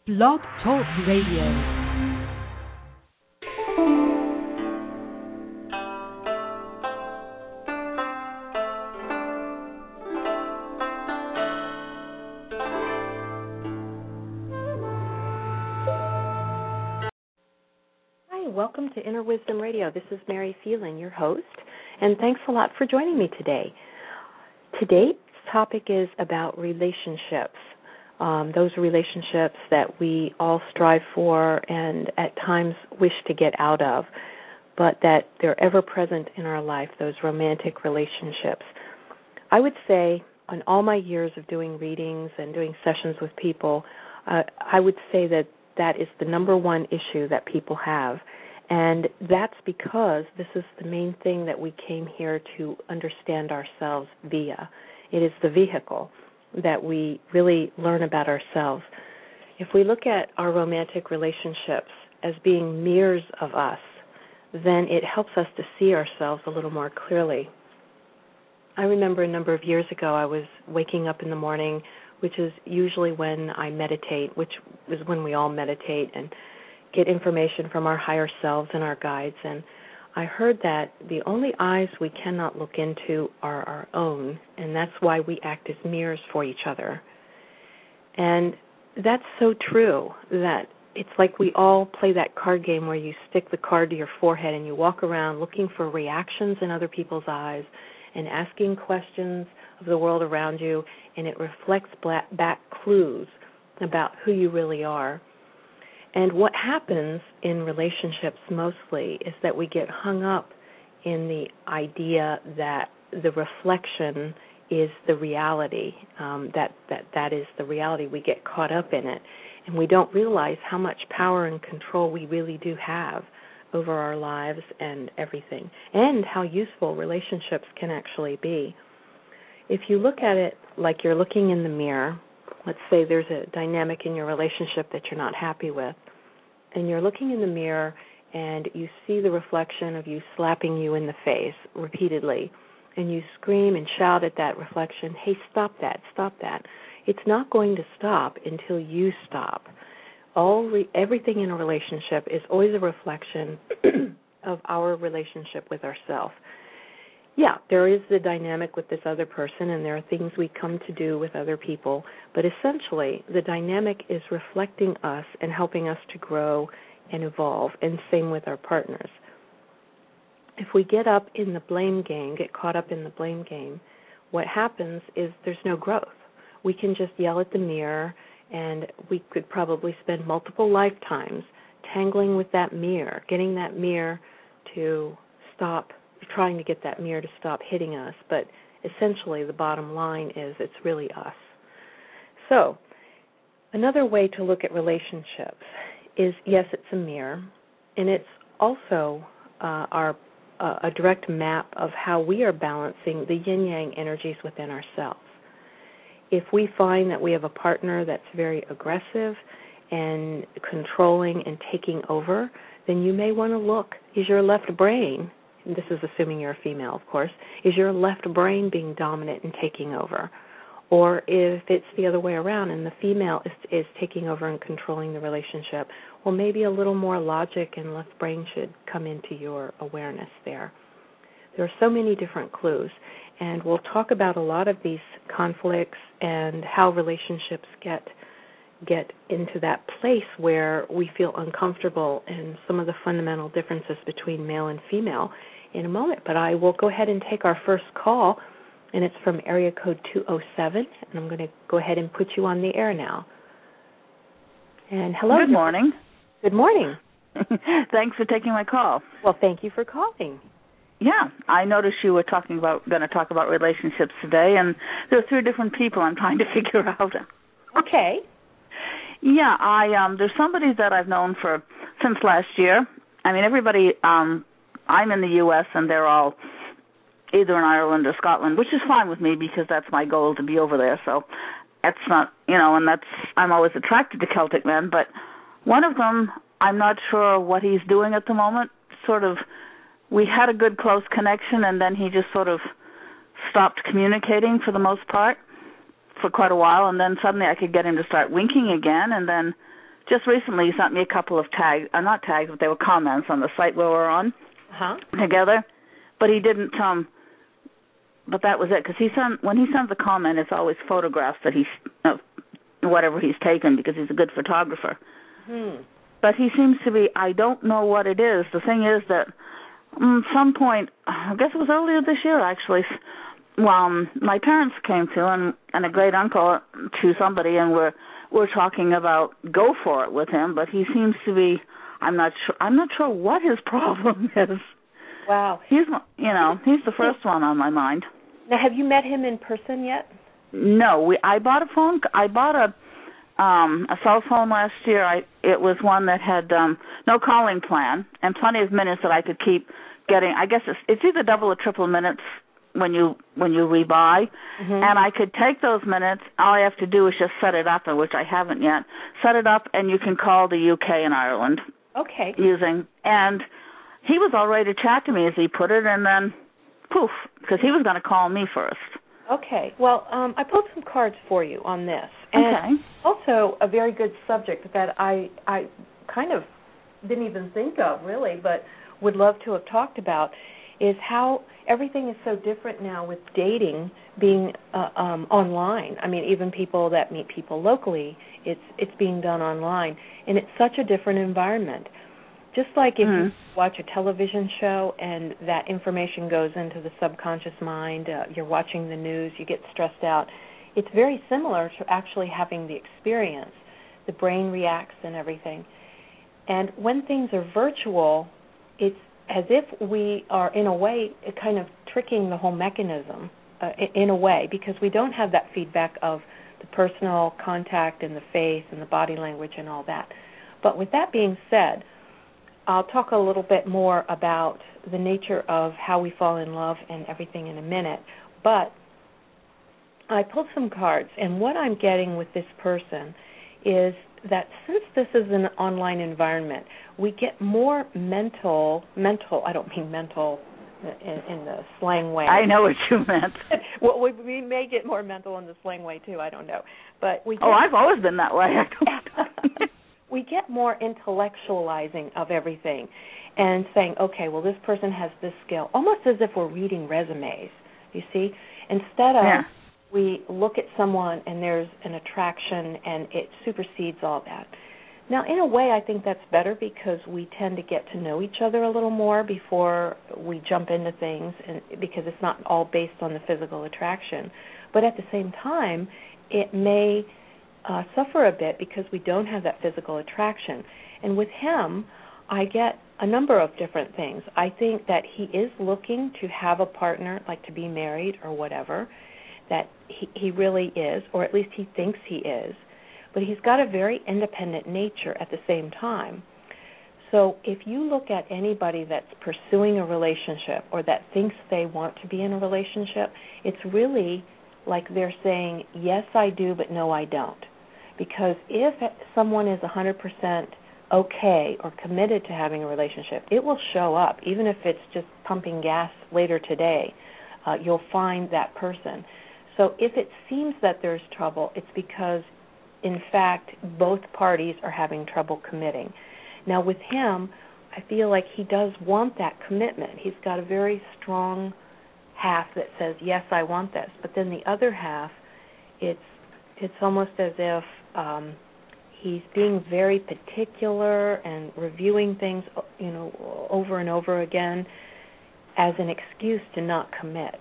Blog Talk Radio. Welcome to Inner Wisdom Radio. This is Mary Phelan, your host, and thanks a lot for joining me today. Today's topic is about relationships, those relationships that we all strive for and at times wish to get out of, but that they're ever present in our life, those romantic relationships. I would say on all my years of doing readings and doing sessions with people, I would say that is the number one issue that people have. And that's because this is the main thing that we came here to understand ourselves via. It is the vehicle that we really learn about ourselves. If we look at our romantic relationships as being mirrors of us, then it helps us to see ourselves a little more clearly. I remember a number of years ago I was waking up in the morning, which is usually when I meditate, which is when we all meditate and get information from our higher selves and our guides. And I heard that the only eyes we cannot look into are our own, and that's why we act as mirrors for each other. And that's so true, that it's like we all play that card game where you stick the card to your forehead and you walk around looking for reactions in other people's eyes and asking questions of the world around you, and it reflects back clues about who you really are. And what happens in relationships mostly is that we get hung up in the idea that the reflection is the reality, that is the reality. We get caught up in it, and we don't realize how much power and control we really do have over our lives and everything, and how useful relationships can actually be. If you look at it like you're looking in the mirror, let's say there's a dynamic in your relationship that you're not happy with, and you're looking in the mirror and you see the reflection of you slapping you in the face repeatedly, and you scream and shout at that reflection, hey, stop that, stop that. It's not going to stop until you stop. Everything in a relationship is always a reflection of our relationship with ourselves. Yeah, there is the dynamic with this other person, and there are things we come to do with other people, but essentially the dynamic is reflecting us and helping us to grow and evolve, and same with our partners. If we get up in the blame game, get caught up in the blame game, what happens is there's no growth. We can just yell at the mirror, and we could probably spend multiple lifetimes tangling with that mirror, getting that mirror to stop, trying to get that mirror to stop hitting us, but essentially the bottom line is it's really us. So another way to look at relationships is, yes, it's a mirror, and it's also a direct map of how we are balancing the yin-yang energies within ourselves. If we find that we have a partner that's very aggressive and controlling and taking over, then you may want to look, is your left brain, and this is assuming you're a female, of course, is your left brain being dominant and taking over? Or if it's the other way around and the female is taking over and controlling the relationship, well, maybe a little more logic and left brain should come into your awareness there. There are so many different clues, and we'll talk about a lot of these conflicts and how relationships get into that place where we feel uncomfortable, and some of the fundamental differences between male and female in a moment. But I will go ahead and take our first call, and it's from area code 207, and I'm going to go ahead and put you on the air now. And hello. Good morning. Good morning. Thanks for taking my call. Well, thank you for calling. Yeah, I noticed you were going to talk about relationships today, and there are 3 different people I'm trying to figure out. Okay. Yeah, there's somebody that I've known since last year. I mean, everybody, I'm in the U.S., and they're all either in Ireland or Scotland, which is fine with me because that's my goal, to be over there. So that's not, and I'm always attracted to Celtic men, but one of them, I'm not sure what he's doing at the moment. We had a good close connection, and then he just sort of stopped communicating for the most part for quite a while, and then suddenly I could get him to start winking again, and then just recently he sent me a couple of tags, not tags, but they were comments on the site where we're on together. But he didn't, but that was it, because when he sends a comment, it's always photographs that whatever he's taken, because he's a good photographer. But he seems to be, I don't know what it is. The thing is that some point, I guess it was earlier this year actually, my parents came to, and a great uncle to somebody, and we're talking about go for it with him, but he seems to be, I'm not sure what his problem is. Wow. He's the first one on my mind. Now, have you met him in person yet? No, I bought a cell phone last year. It was one that had no calling plan and plenty of minutes that I could keep getting. I guess it's either double or triple minutes when you rebuy, and I could take those minutes. All I have to do is just set it up, which I haven't yet. Set it up, and you can call the UK and Ireland. Okay. And he was all ready to chat to me, as he put it, and then poof, because he was going to call me first. Okay. Well, I pulled some cards for you on this. And also a very good subject that I kind of didn't even think of, really, but would love to have talked about, is how everything is so different now with dating being online. I mean, even people that meet people locally, it's being done online. And it's such a different environment. Just like if you watch a television show and that information goes into the subconscious mind, you're watching the news, you get stressed out, it's very similar to actually having the experience. The brain reacts and everything. And when things are virtual, it's as if we are, in a way, kind of tricking the whole mechanism in a way, because we don't have that feedback of the personal contact and the face and the body language and all that. But with that being said, I'll talk a little bit more about the nature of how we fall in love and everything in a minute. But I pulled some cards, and what I'm getting with this person is that since this is an online environment, we get more mental, I don't mean mental in the slang way. I know what you meant. Well, we may get more mental in the slang way, too, I don't know. But I've always been that way. We get more intellectualizing of everything and saying, okay, well, this person has this skill, almost as if we're reading resumes, you see, instead of we look at someone and there's an attraction and it supersedes all that. Now, in a way, I think that's better because we tend to get to know each other a little more before we jump into things, and because it's not all based on the physical attraction. But at the same time, it may suffer a bit because we don't have that physical attraction. And with him, I get a number of different things. I think that he is looking to have a partner, like to be married or whatever, that he really is, or at least he thinks he is. But he's got a very independent nature at the same time. So if you look at anybody that's pursuing a relationship or that thinks they want to be in a relationship, it's really like they're saying, yes, I do, but no, I don't. Because if someone is 100% okay or committed to having a relationship, it will show up. Even if it's just pumping gas later today, you'll find that person. So if it seems that there's trouble, it's because, in fact, both parties are having trouble committing. Now, with him, I feel like he does want that commitment. He's got a very strong half that says, yes, I want this. But then the other half, it's almost as if he's being very particular and reviewing things, over and over again as an excuse to not commit.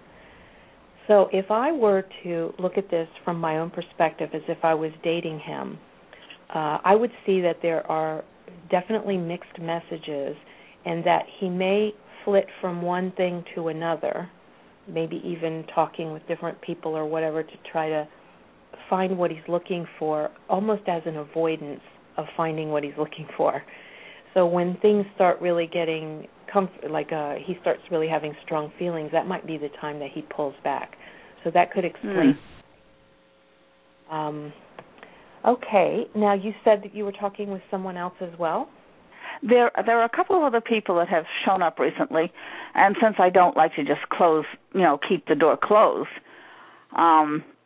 So if I were to look at this from my own perspective as if I was dating him, I would see that there are definitely mixed messages and that he may flit from one thing to another, maybe even talking with different people or whatever to try to find what he's looking for, almost as an avoidance of finding what he's looking for. So when things start really getting he starts really having strong feelings, that might be the time that he pulls back. So that could explain. Okay. Now, you said that you were talking with someone else as well? There are a couple of other people that have shown up recently, and since I don't like to just keep the door closed,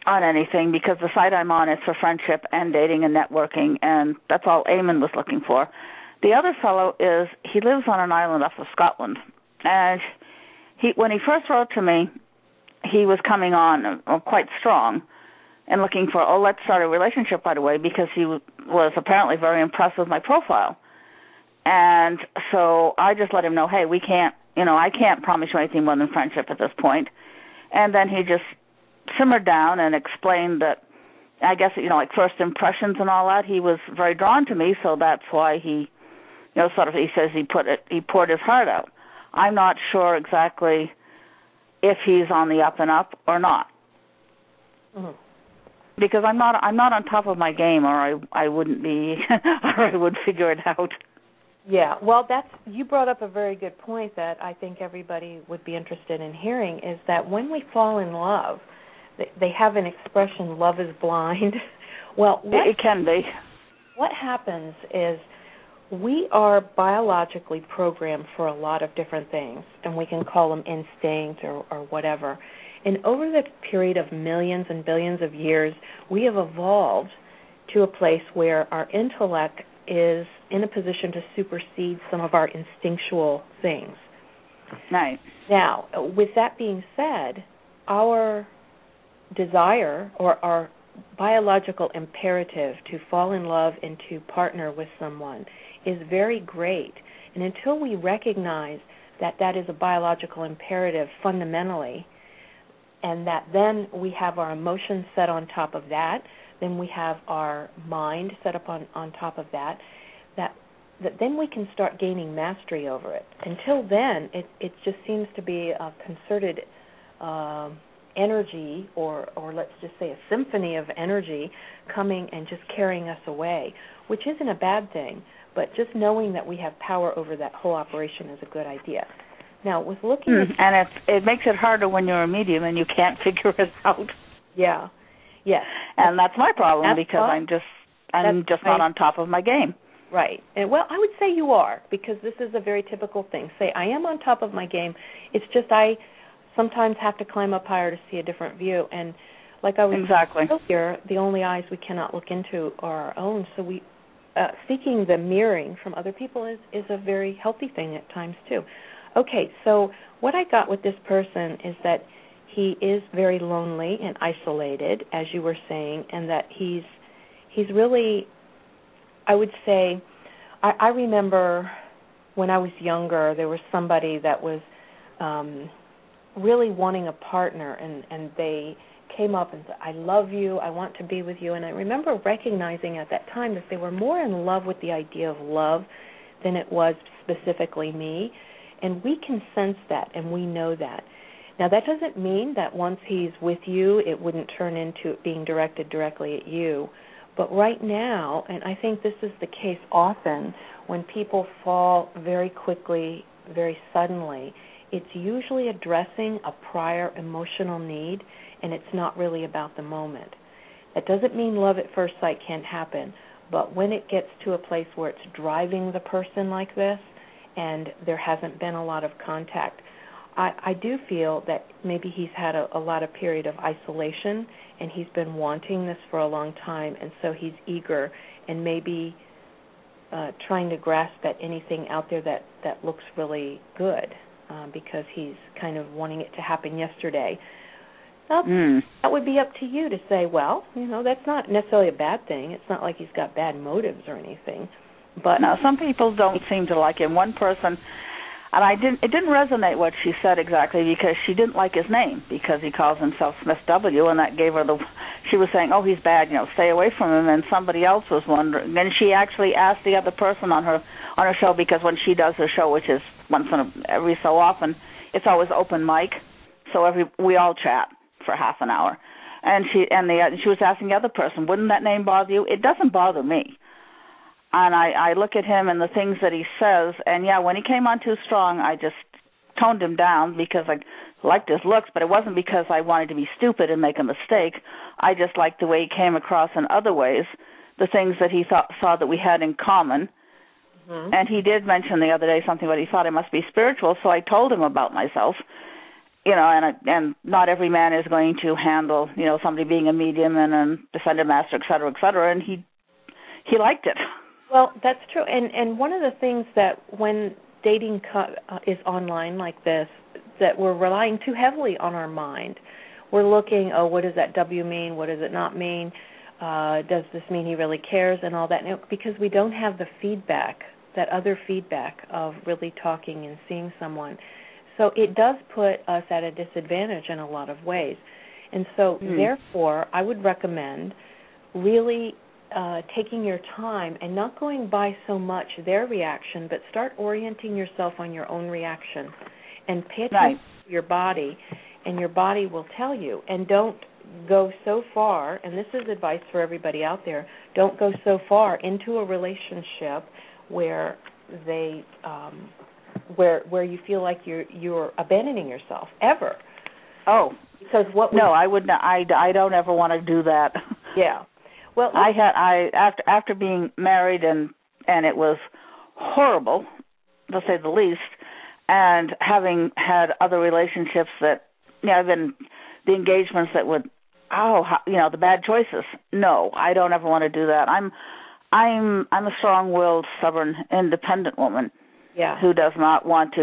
on anything because the site I'm on is for friendship and dating and networking, and that's all Eamon was looking for. The other fellow he lives on an island off of Scotland, and when he first wrote to me, he was coming on quite strong and looking for, let's start a relationship right away, because he was apparently very impressed with my profile. And so I just let him know, hey, we can't, I can't promise you anything more than friendship at this point. And then he just simmered down and explained that, I guess, like first impressions and all that, he was very drawn to me, so that's why he, he says he poured his heart out. I'm not sure exactly if he's on the up and up or not. Mm-hmm. Because I'm not on top of my game, or I wouldn't be, or I would figure it out. Yeah, well, you brought up a very good point that I think everybody would be interested in hearing, is that when we fall in love, they have an expression, love is blind. Well, it can be. What happens is we are biologically programmed for a lot of different things, and we can call them instinct or whatever. And over the period of millions and billions of years, we have evolved to a place where our intellect is in a position to supersede some of our instinctual things. Right. Now, with that being said, our desire or our biological imperative to fall in love and to partner with someone is very great. And until we recognize that that is a biological imperative fundamentally, and that then we have our emotions set on top of that, then we have our mind set up on top of that then we can start gaining mastery over it. Until then, it just seems to be a concerted energy, or let's just say a symphony of energy coming and just carrying us away, which isn't a bad thing, but just knowing that we have power over that whole operation is a good idea. Now, with looking at... And it makes it harder when you're a medium and you can't figure it out. Yeah. Yes. And that's my problem, because I'm just not on top of my game. Right. And well, I would say you are, because this is a very typical thing. Say, I am on top of my game. It's just I sometimes have to climb up higher to see a different view. And like I was saying earlier, the only eyes we cannot look into are our own. So we seeking the mirroring from other people is a very healthy thing at times too. Okay, so what I got with this person is that he is very lonely and isolated, as you were saying, and that he's really, I would say, I remember when I was younger, there was somebody that was really wanting a partner, and they came up and said, I love you, I want to be with you. And I remember recognizing at that time that they were more in love with the idea of love than it was specifically me. And we can sense that, and we know that. Now, that doesn't mean that once he's with you, it wouldn't turn into it being directed directly at you. But right now, and I think this is the case often, when people fall very quickly, very suddenly, it's usually addressing a prior emotional need, and it's not really about the moment. That doesn't mean love at first sight can't happen, but when it gets to a place where it's driving the person like this, and there hasn't been a lot of contact, I do feel that maybe he's had a lot of period of isolation, and he's been wanting this for a long time, and so he's eager and maybe trying to grasp at anything out there that looks really good, because he's kind of wanting it to happen yesterday. That would be up to you to say, well, that's not necessarily a bad thing. It's not like he's got bad motives or anything. But now, some people don't seem to like him. One person, and it didn't resonate what she said exactly, because she didn't like his name, because he calls himself Smith W., and that gave her she was saying, oh, he's bad, stay away from him. And somebody else was wondering, and she actually asked the other person on her show, because when she does her show, which is every so often, it's always open mic, so we all chat for half an hour. And she was asking the other person, wouldn't that name bother you? It doesn't bother me. And I look at him and the things that he says, and when he came on too strong, I just toned him down, because I liked his looks, but it wasn't because I wanted to be stupid and make a mistake. I just liked the way he came across in other ways, the things that he saw that we had in common. Mm-hmm. And he did mention the other day something about he thought I must be spiritual, so I told him about myself. and not every man is going to handle, somebody being a medium and a defendant master, et cetera, and he liked it. Well, that's true. And one of the things that when dating is online like this, that we're relying too heavily on our mind. We're looking, what does that W mean? What does it not mean? Does this mean he really cares and all that? Because we don't have the feedback, that other feedback of really talking and seeing someone. So it does put us at a disadvantage in a lot of ways. And so, therefore, I would recommend really taking your time and not going by so much their reaction, but start orienting yourself on your own reaction and pay attention to your body, and your body will tell you. And don't go so far, and this is advice for everybody out there, don't go so far into a relationship where they where you feel like you're abandoning yourself ever. Oh, because I would not. I don't ever want to do that. Yeah. Well, after being married and it was horrible, to say the least, and having had other relationships that I've been the engagements that would the bad choices. No, I don't ever want to do that. I'm a strong-willed, stubborn, independent woman. Yeah. Who does not want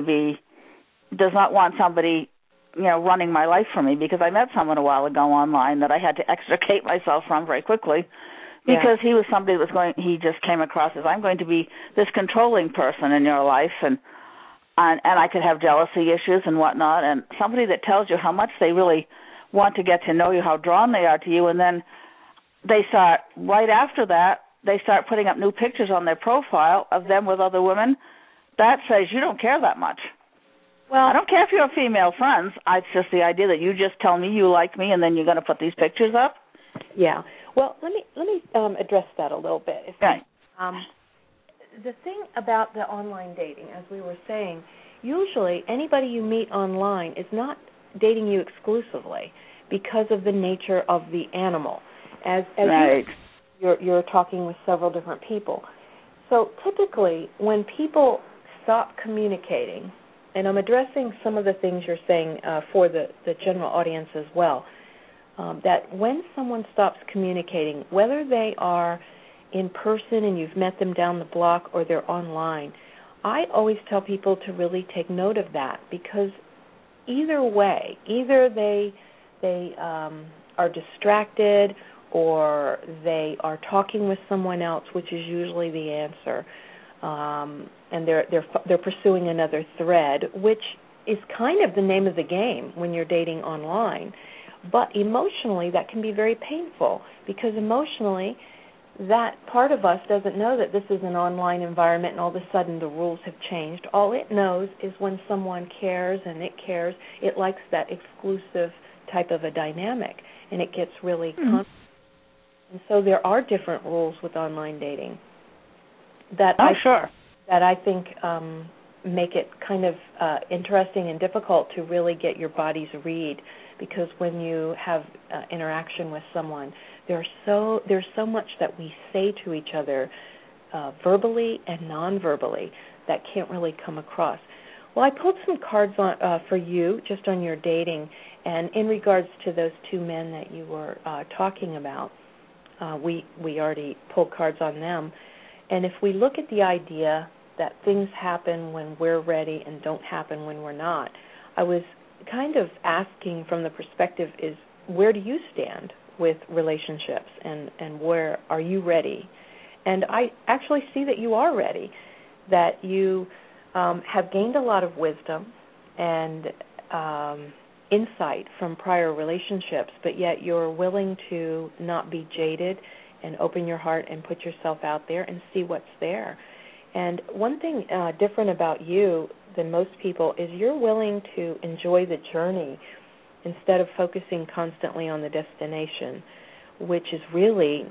somebody, running my life for me, because I met someone a while ago online that I had to extricate myself from very quickly because he was somebody that he just came across as, I'm going to be this controlling person in your life, and I could have jealousy issues and whatnot, and somebody that tells you how much they really want to get to know you, how drawn they are to you, and then they start, right after that, they start putting up new pictures on their profile of them with other women. That says you don't care that much. Well, I don't care if you're female friends. It's just the idea that you just tell me you like me and then you're going to put these pictures up. Yeah. Well, let me address that a little bit. Right. The thing about the online dating, as we were saying, usually anybody you meet online is not dating you exclusively because of the nature of the animal. As right. You're talking with several different people. So typically when people stop communicating, and I'm addressing some of the things you're saying for the general audience as well, that when someone stops communicating, whether they are in person and you've met them down the block or they're online, I always tell people to really take note of that, because either way, either they are distracted or they are talking with someone else, which is usually the answer, and they're pursuing another thread, which is kind of the name of the game when you're dating online. But emotionally, that can be very painful, because emotionally, that part of us doesn't know that this is an online environment and all of a sudden the rules have changed. All it knows is when someone cares and it cares, it likes that exclusive type of a dynamic, and it gets really comfortable. And so there are different rules with online dating that I think make it kind of interesting and difficult to really get your body's read, because when you have interaction with someone, there's so much that we say to each other verbally and non-verbally that can't really come across. Well, I pulled some cards on for you just on your dating, and in regards to those two men that you were talking about, we already pulled cards on them. And if we look at the idea that things happen when we're ready and don't happen when we're not, I was kind of asking from the perspective is, where do you stand with relationships, and where are you ready? And I actually see that you are ready, that you have gained a lot of wisdom and insight from prior relationships, but yet you're willing to not be jaded and open your heart and put yourself out there and see what's there. And one thing different about you than most people is you're willing to enjoy the journey instead of focusing constantly on the destination, which is really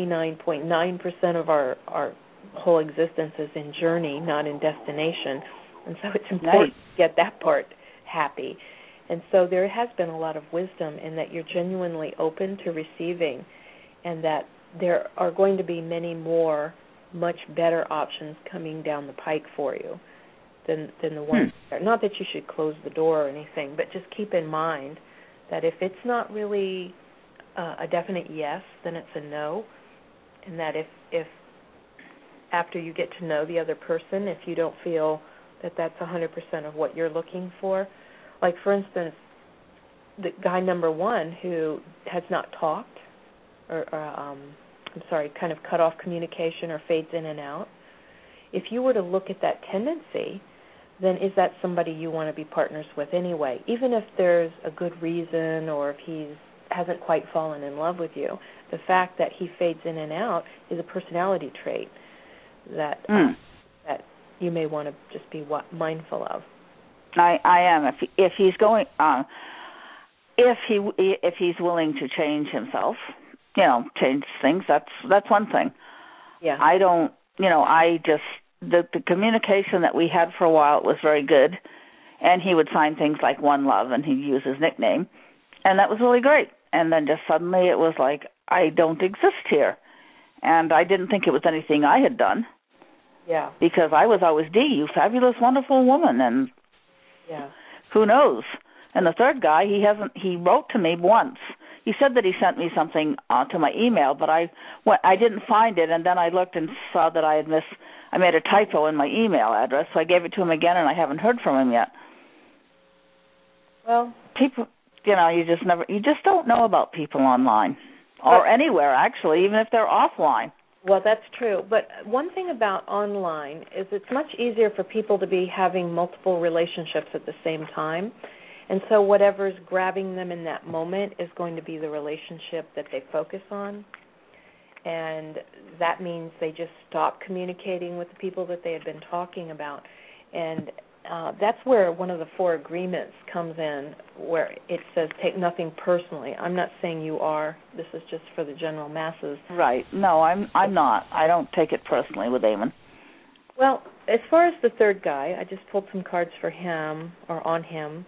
99.9% of our whole existence is in journey, not in destination. And so it's important to get that part happy. And so there has been a lot of wisdom in that you're genuinely open to receiving, and that there are going to be many more much better options coming down the pike for you. than the ones. Not that you should close the door or anything, but just keep in mind that if it's not really a definite yes, then it's a no, and that if after you get to know the other person, if you don't feel that that's 100% of what you're looking for, like for instance, the guy number one who has not talked or kind of cut off communication or fades in and out, if you were to look at that tendency, then is that somebody you want to be partners with anyway? Even if there's a good reason or if he hasn't quite fallen in love with you, the fact that he fades in and out is a personality trait that you may want to just be mindful of. I am. If he's going, if he's willing to change himself, change things. That's one thing. Yeah. I don't. The communication that we had for a while was very good, and he would sign things like One Love, and he'd use his nickname, and that was really great. And then just suddenly it was like, I don't exist here, and I didn't think it was anything I had done. Yeah. Because I was always Dee, you fabulous, wonderful woman, and who knows? And the third guy, he wrote to me once. He said that he sent me something to my email, but I didn't find it, and then I looked and saw that I made a typo in my email address, so I gave it to him again, and I haven't heard from him yet. Well, people, you just don't know about people online or anywhere, actually, even if they're offline. Well, that's true. But one thing about online is it's much easier for people to be having multiple relationships at the same time. And so whatever's grabbing them in that moment is going to be the relationship that they focus on. And that means they just stop communicating with the people that they had been talking about. And that's where one of the 4 agreements comes in, where it says take nothing personally. I'm not saying you are. This is just for the general masses. Right. No, I'm not. I don't take it personally with Eamon. Well, as far as the third guy, I just pulled some cards for him or on him.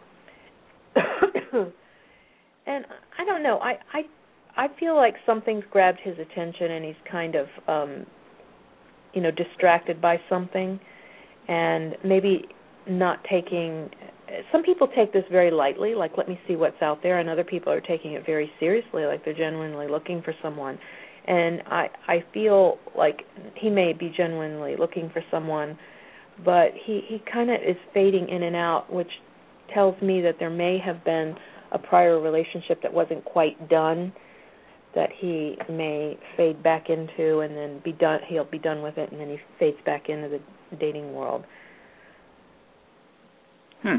And I don't know. I feel like something's grabbed his attention and he's kind of, distracted by something, and maybe not taking. Some people take this very lightly, like let me see what's out there, and other people are taking it very seriously, like they're genuinely looking for someone. And I feel like he may be genuinely looking for someone, but he kind of is fading in and out, which tells me that there may have been a prior relationship that wasn't quite done, that he may fade back into and then be done. He'll be done with it, and then he fades back into the dating world. So,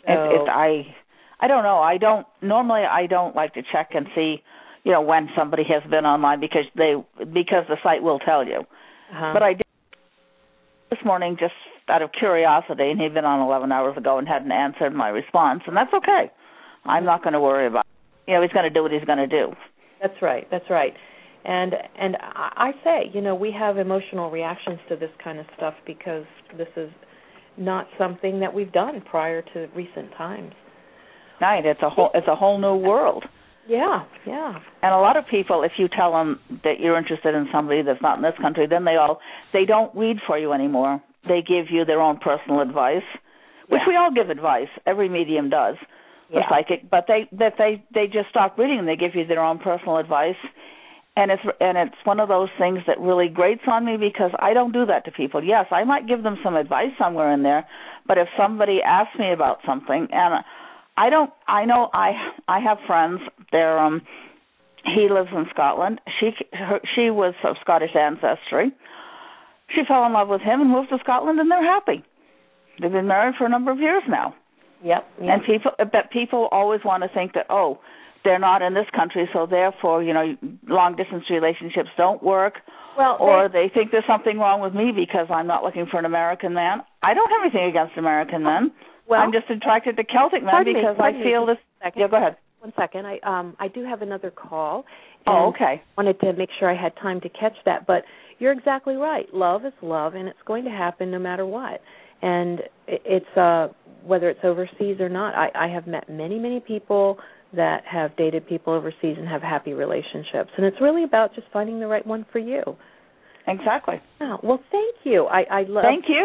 I don't know. I don't like to check and see, when somebody has been online because the site will tell you. But I did this morning just out of curiosity, and he'd been on 11 hours ago and hadn't answered my response, and that's okay. I'm not going to worry about it. He's going to do what he's going to do. That's right. And I say, we have emotional reactions to this kind of stuff because this is not something that we've done prior to recent times. Right. It's a whole new world. Yeah. And a lot of people, if you tell them that you're interested in somebody that's not in this country, then they don't read for you anymore. They give you their own personal advice, which we all give advice. Every medium does. The psychic, but they just stop reading and they give you their own personal advice, and it's one of those things that really grates on me because I don't do that to people. Yes, I might give them some advice somewhere in there, but if somebody asks me about something, and I have friends. He lives in Scotland. She was of Scottish ancestry. She fell in love with him and moved to Scotland, and they're happy. They've been married for a number of years now. Yep. And people always want to think that, they're not in this country, so therefore, long-distance relationships don't work, or they think there's something wrong with me because I'm not looking for an American man. I don't have anything against American men. Well, I'm just attracted to Celtic men because I feel this. Yeah, go ahead. 1 second. I do have another call. Okay. I wanted to make sure I had time to catch that, but you're exactly right. Love is love, and it's going to happen no matter what. And it's whether it's overseas or not. I have met many, many people that have dated people overseas and have happy relationships. And it's really about just finding the right one for you. Exactly. Oh, well, thank you. I love. Thank you.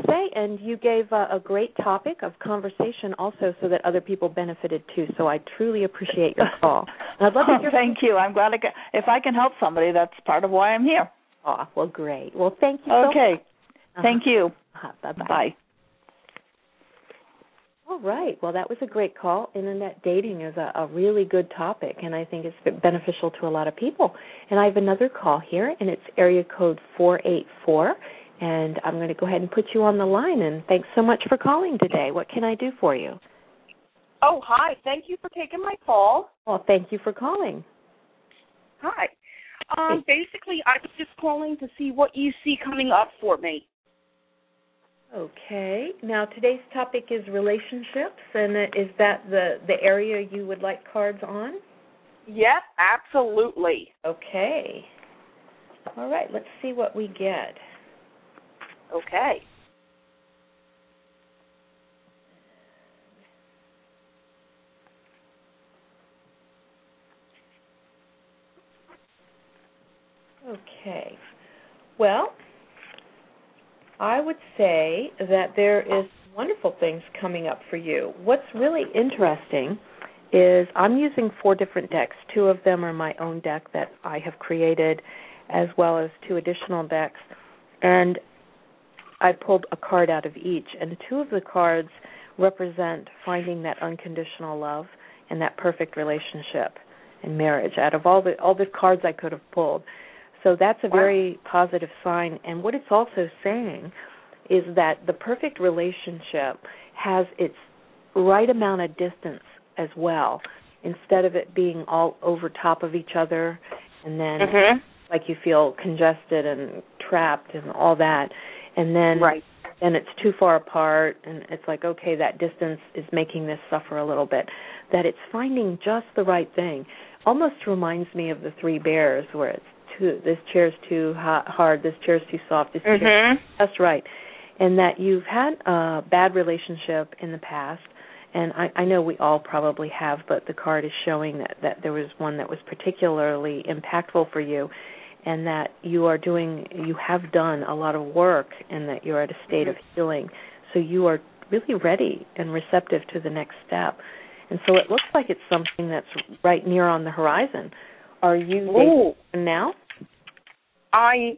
say, and you gave a great topic of conversation also so that other people benefited too. So I truly appreciate your call. And I'd love to hear thank you. I'm glad if I can help somebody, that's part of why I'm here. Oh, well, great. Well, thank you so much. Okay. Thank you. Bye-bye. Bye. All right. Well, that was a great call. Internet dating is a really good topic, and I think it's beneficial to a lot of people. And I have another call here, and it's area code 484, and I'm going to go ahead and put you on the line. And thanks so much for calling today. What can I do for you? Oh, hi. Thank you for taking my call. Well, thank you for calling. Hi. Basically, I was just calling to see what you see coming up for me. Okay. Now, today's topic is relationships, and is that the area you would like cards on? Yep, absolutely. Okay. All right, let's see what we get. Okay. Okay. Well, I would say that there is wonderful things coming up for you. What's really interesting is I'm using 4 different decks. 2 of them are my own deck that I have created, as well as 2 additional decks. And I pulled a card out of each. And 2 of the cards represent finding that unconditional love and that perfect relationship and marriage out of all the cards I could have pulled. So that's a very positive sign. And what it's also saying is that the perfect relationship has its right amount of distance as well, instead of it being all over top of each other and then like you feel congested and trapped and all that. And then then it's too far apart and it's like, okay, that distance is making this suffer a little bit. That it's finding just the right thing. Almost reminds me of the 3 bears where it's this chair's too hard, this chair's too soft, this chair, just right. And that you've had a bad relationship in the past, and I know we all probably have, but the card is showing that there was one that was particularly impactful for you, and that you have done a lot of work, and that you're at a state of healing. So you are really ready and receptive to the next step. And so it looks like it's something that's right near on the horizon. Are you dating now? I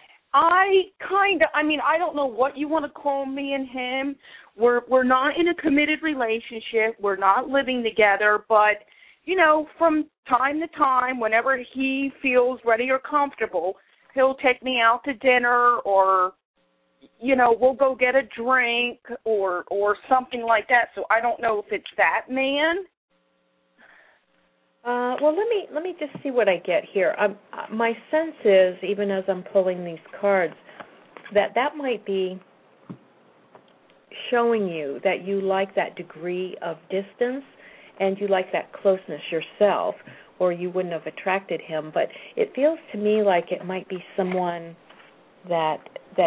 don't know what you want to call me and him. We're not in a committed relationship. We're not living together, but, you know, from time to time, whenever he feels ready or comfortable, he'll take me out to dinner or, you know, we'll go get a drink or something like that. So I don't know if it's that man. Well, let me just see what I get here. My sense is, even as I'm pulling these cards, that might be showing you that you like that degree of distance and you like that closeness yourself, or you wouldn't have attracted him. But it feels to me like it might be someone that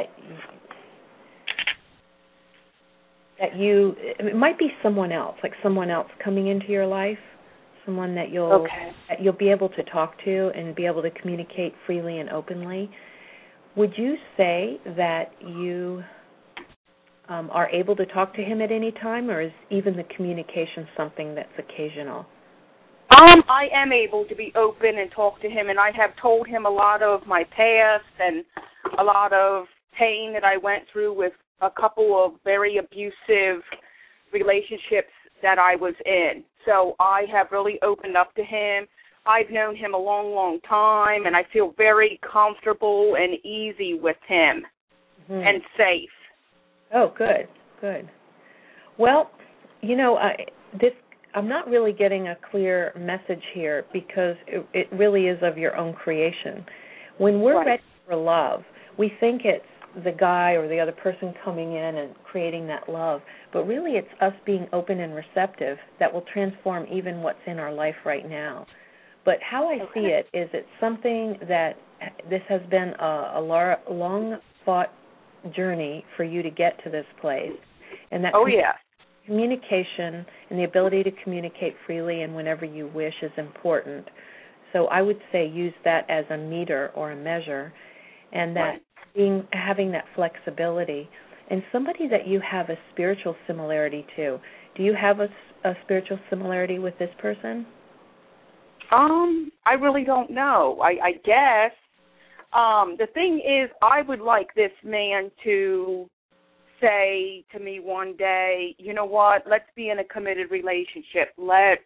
it might be someone else, like someone else coming into your life. Someone that you'll be able to talk to and be able to communicate freely and openly. Would you say that you are able to talk to him at any time, or is even the communication something that's occasional? I am able to be open and talk to him, and I have told him a lot of my past and a lot of pain that I went through with a couple of very abusive relationships that I was in. So I have really opened up to him. I've known him a long, long time, and I feel very comfortable and easy with him and safe. Oh, good. Well, you know, I'm not really getting a clear message here because it really is of your own creation. When we're ready for love, we think it's the guy or the other person coming in and creating that love, but really it's us being open and receptive that will transform even what's in our life right now. But how I see it is it's something that this has been a long fought journey for you to get to this place, and that communication and the ability to communicate freely and whenever you wish is important. So I would say use that as a meter or a measure, and that having that flexibility and somebody that you have a spiritual similarity to. Do you have a spiritual similarity with this person? I really don't know. I guess. The thing is, I would like this man to say to me one day, you know what, let's be in a committed relationship. Let's,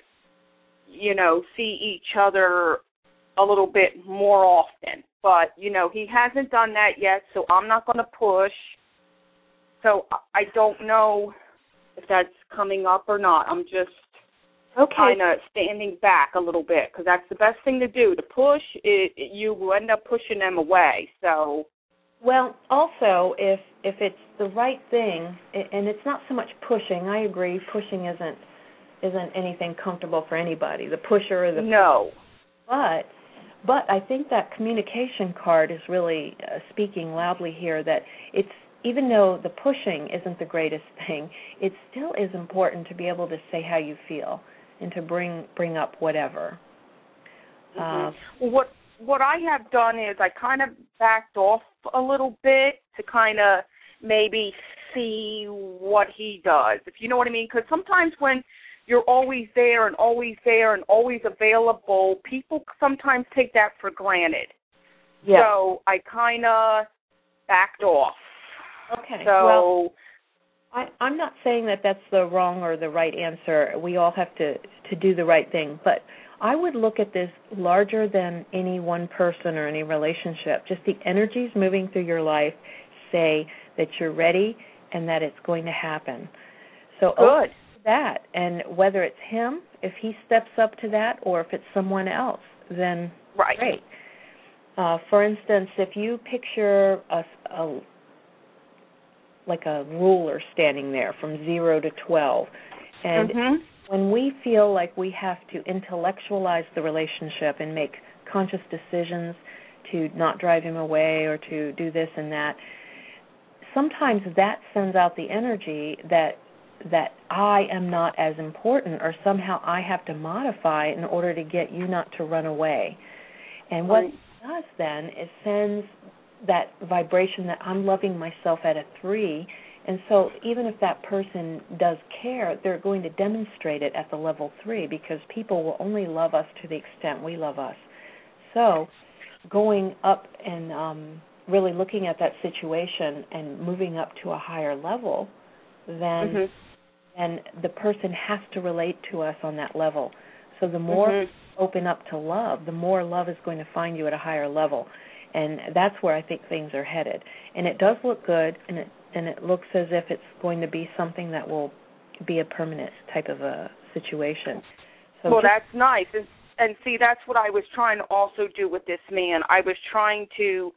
see each other a little bit more often. But, he hasn't done that yet, so I'm not going to push. So I don't know if that's coming up or not. I'm just kind of standing back a little bit, because that's the best thing to do. To push, you will end up pushing them away. So, well, also, if it's the right thing, and it's not so much pushing. I agree, pushing isn't anything comfortable for anybody. The pusher or the no. But I think that communication card is really speaking loudly here. That it's, even though the pushing isn't the greatest thing, it still is important to be able to say how you feel and to bring up whatever. What I have done is I kind of backed off a little bit to kind of maybe see what he does, if you know what I mean. Because sometimes when you're always there and always available, people sometimes take that for granted. Yeah. So I kind of backed off. Okay. So, well, I'm not saying that that's the wrong or the right answer. We all have to do the right thing. But I would look at this larger than any one person or any relationship. Just the energies moving through your life say that you're ready and that it's going to happen. So good. That, and whether it's him, if he steps up to that, or if it's someone else, then great. For instance, if you picture like a ruler standing there from 0 to 12, and when we feel like we have to intellectualize the relationship and make conscious decisions to not drive him away or to do this and that, sometimes that sends out the energy that I am not as important, or somehow I have to modify in order to get you not to run away. And what it does then is sends that vibration that I'm loving myself at a 3, and so even if that person does care, they're going to demonstrate it at the level 3, because people will only love us to the extent we love us. So going up and really looking at that situation and moving up to a higher level, then and the person has to relate to us on that level. So the more open up to love, the more love is going to find you at a higher level. And that's where I think things are headed. And it does look good, and it looks as if it's going to be something that will be a permanent type of a situation. So well, that's nice. And see, that's what I was trying to also do with this man. I was trying to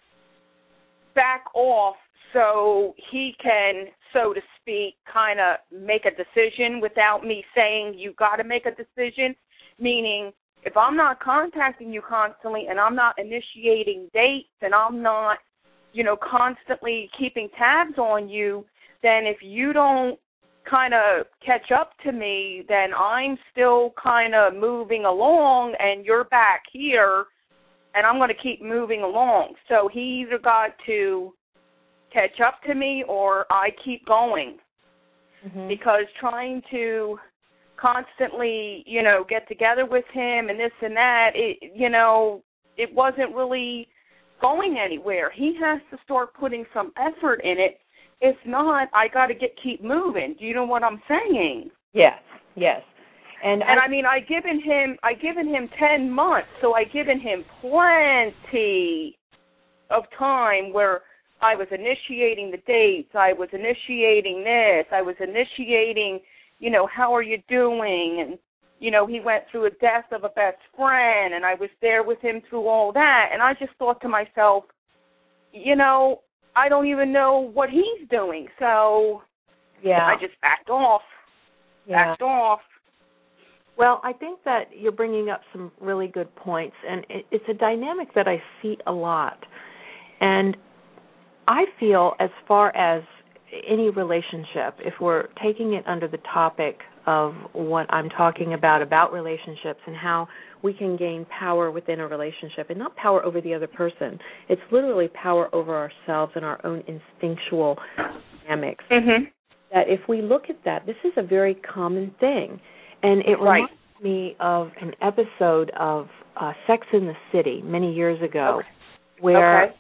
back off so he can, so to speak, kind of make a decision without me saying you got to make a decision, meaning if I'm not contacting you constantly and I'm not initiating dates and I'm not, constantly keeping tabs on you, then if you don't kind of catch up to me, then I'm still kind of moving along and you're back here and I'm going to keep moving along. So he either got to catch up to me or I keep going, because trying to constantly, get together with him and this and that, it wasn't really going anywhere. He has to start putting some effort in it. If not, I got to keep moving. Do you know what I'm saying? Yes. And I mean, I given him 10 months, so I given him plenty of time where I was initiating the dates, I was initiating this, I was initiating, how are you doing? And, he went through a death of a best friend, and I was there with him through all that. And I just thought to myself, I don't even know what he's doing. So I just backed off. Well, I think that you're bringing up some really good points, and it's a dynamic that I see a lot. And I feel, as far as any relationship, if we're taking it under the topic of what I'm talking about relationships and how we can gain power within a relationship, and not power over the other person. It's literally power over ourselves and our own instinctual dynamics. Mm-hmm. That if we look at that, this is a very common thing. And it reminds me of an episode of Sex in the City many years ago, where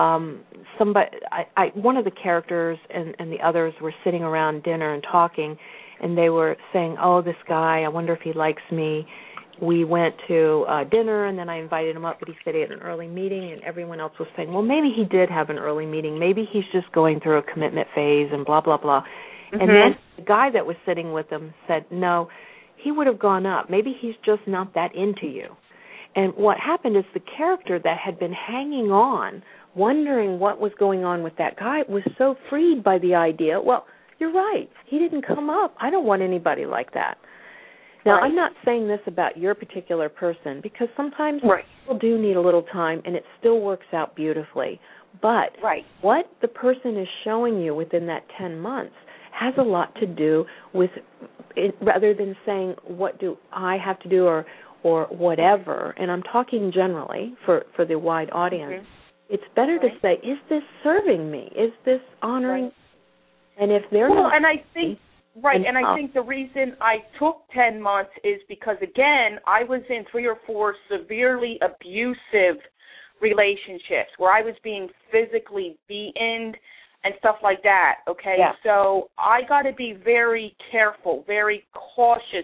one of the characters and the others were sitting around dinner and talking, and they were saying, "Oh, this guy, I wonder if he likes me." We went to dinner, and then I invited him up, but he said he had an early meeting, and everyone else was saying, well, maybe he did have an early meeting. Maybe he's just going through a commitment phase and blah, blah, blah. Mm-hmm. And then the guy that was sitting with him said, no, he would have gone up. Maybe he's just not that into you. And what happened is the character that had been hanging on, wondering what was going on with that guy, was so freed by the idea, well, you're right. He didn't come up. I don't want anybody like that. Now, I'm not saying this about your particular person, because sometimes people do need a little time, and it still works out beautifully. But what the person is showing you within that 10 months has a lot to do with it, rather than saying, what do I have to do or whatever, and I'm talking generally for the wide audience, it's better to say, is this serving me? Is this honoring? And if they're not... and I think... and I think the reason I took 10 months is because, again, I was in 3 or 4 severely abusive relationships where I was being physically beaten and stuff like that, okay? Yeah. So I got to be very careful, very cautious,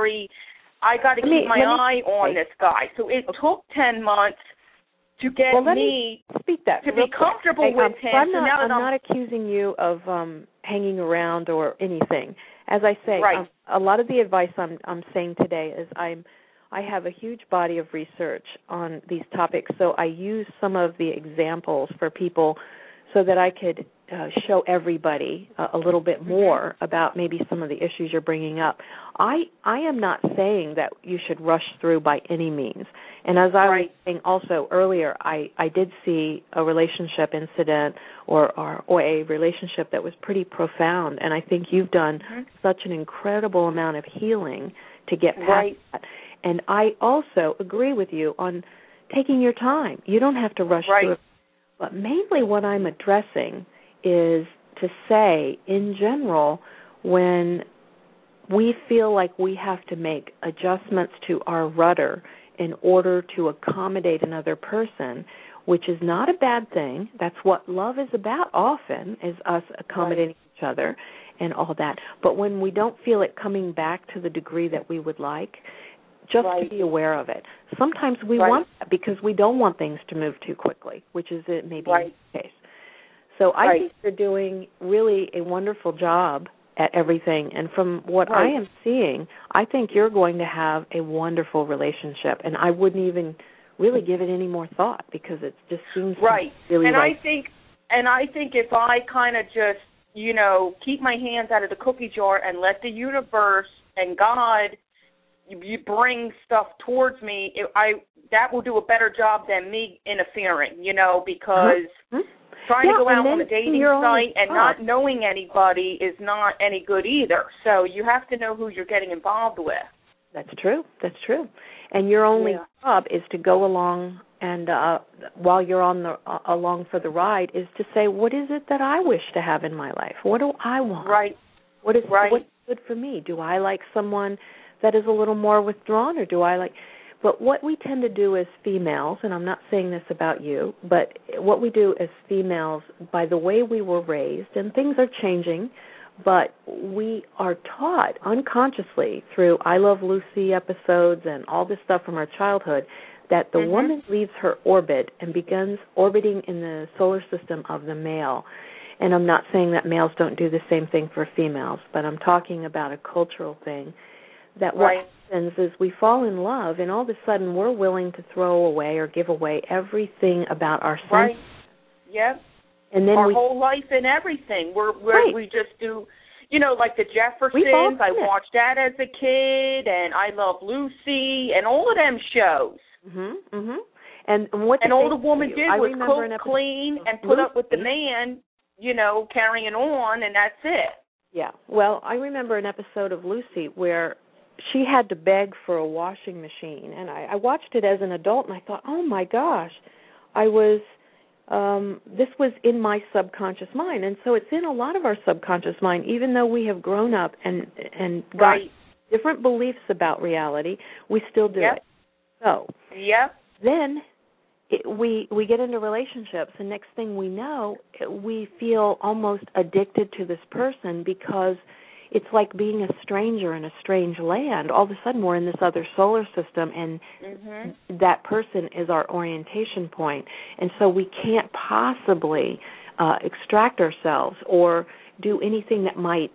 I got to keep my eye on this guy. So it took 10 months to get me to be comfortable with him. So I'm not accusing you of hanging around or anything. As I say, a lot of the advice I'm saying today is I have a huge body of research on these topics, so I use some of the examples for people so that I could show everybody a little bit more about maybe some of the issues you're bringing up. I am not saying that you should rush through by any means. And as I was saying also earlier, I did see a relationship incident or a relationship that was pretty profound, and I think you've done such an incredible amount of healing to get past that. And I also agree with you on taking your time. You don't have to rush through it. But mainly what I'm addressing is to say, in general, when we feel like we have to make adjustments to our rudder in order to accommodate another person, which is not a bad thing. That's what love is about often, is us accommodating each other and all that. But when we don't feel it coming back to the degree that we would like, just to be aware of it. Sometimes we want that because we don't want things to move too quickly, which is maybe the case. So I think you're doing really a wonderful job at everything. And from what I am seeing, I think you're going to have a wonderful relationship. And I wouldn't even really give it any more thought because it just seems really and I think if I kind of just, keep my hands out of the cookie jar and let the universe and God you bring stuff towards me, that will do a better job than me interfering, because trying to go out on a dating site and not knowing anybody is not any good either. So you have to know who you're getting involved with. That's true. And your only job is to go along and while you're on along for the ride is to say, what is it that I wish to have in my life? What do I want? What's good for me? Do I like someone that is a little more withdrawn, or do I like... But what we tend to do as females, and I'm not saying this about you, but what we do as females, by the way we were raised, and things are changing, but we are taught unconsciously through I Love Lucy episodes and all this stuff from our childhood that the woman leaves her orbit and begins orbiting in the solar system of the male. And I'm not saying that males don't do the same thing for females, but I'm talking about a cultural thing. That what happens is we fall in love, and all of a sudden we're willing to throw away or give away everything about ourselves. Yep. And then our whole life and everything. We just do, like the Jeffersons. I watched that as a kid, and I Love Lucy, and all of them shows. And what? And all the woman did was cook, clean, and put up with the man, carrying on, and that's it. Yeah. Well, I remember an episode of Lucy where she had to beg for a washing machine, and I watched it as an adult, and I thought, oh my gosh, this was in my subconscious mind, and so it's in a lot of our subconscious mind, even though we have grown up and got different beliefs about reality, we still do it. So then we get into relationships, and next thing we know, we feel almost addicted to this person because it's like being a stranger in a strange land. All of a sudden we're in this other solar system, and that person is our orientation point. And so we can't possibly extract ourselves or do anything that might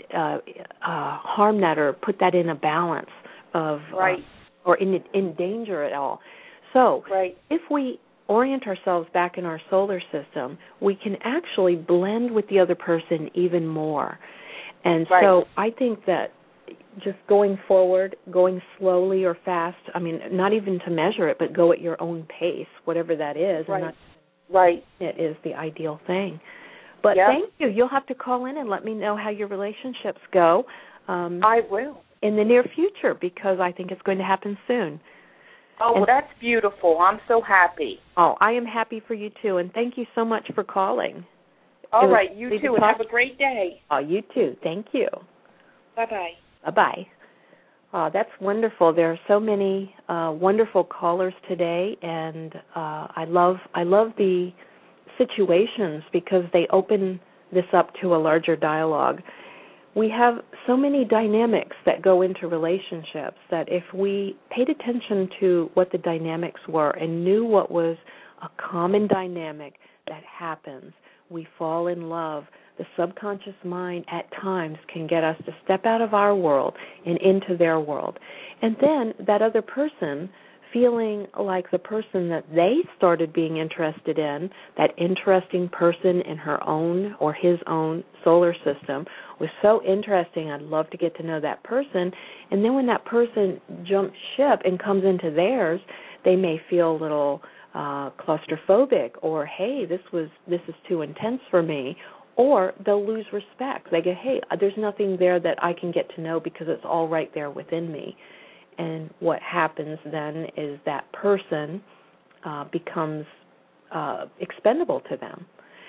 harm that or put that in a balance of or in danger at all. So if we orient ourselves back in our solar system, we can actually blend with the other person even more. And so I think that just going forward, going slowly or fast, I mean, not even to measure it, but go at your own pace, whatever that is. And it is the ideal thing. But thank you. You'll have to call in and let me know how your relationships go. I will. In the near future, because I think it's going to happen soon. Oh, well, that's beautiful. I'm so happy. Oh, I am happy for you, too. And thank you so much for calling. All right, you too, and have a great day. Oh, you too. Thank you. Bye-bye. Bye-bye. Oh, that's wonderful. There are so many wonderful callers today, and I love the situations because they open this up to a larger dialogue. We have so many dynamics that go into relationships that if we paid attention to what the dynamics were and knew what was a common dynamic that happens, we fall in love. The subconscious mind at times can get us to step out of our world and into their world. And then that other person, feeling like the person that they started being interested in, that interesting person in her own or his own solar system, was so interesting, I'd love to get to know that person. And then when that person jumps ship and comes into theirs, they may feel a little claustrophobic, or hey, this is too intense for me, or they'll lose respect. They go, hey, there's nothing there that I can get to know because it's all right there within me. And what happens then is that person becomes expendable to them.